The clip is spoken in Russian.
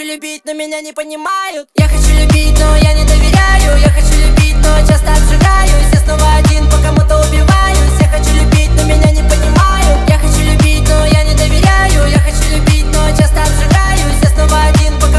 любить, но меня не понимают. Я хочу любить, но я не доверяю. Я хочу любить, но часто обжигаюсь. Я снова один, по кому-то убиваюсь. Я хочу любить, но меня не понимают. Я хочу любить, но я не доверяю. Я хочу любить, но часто обжигаюсь. Я снова один, по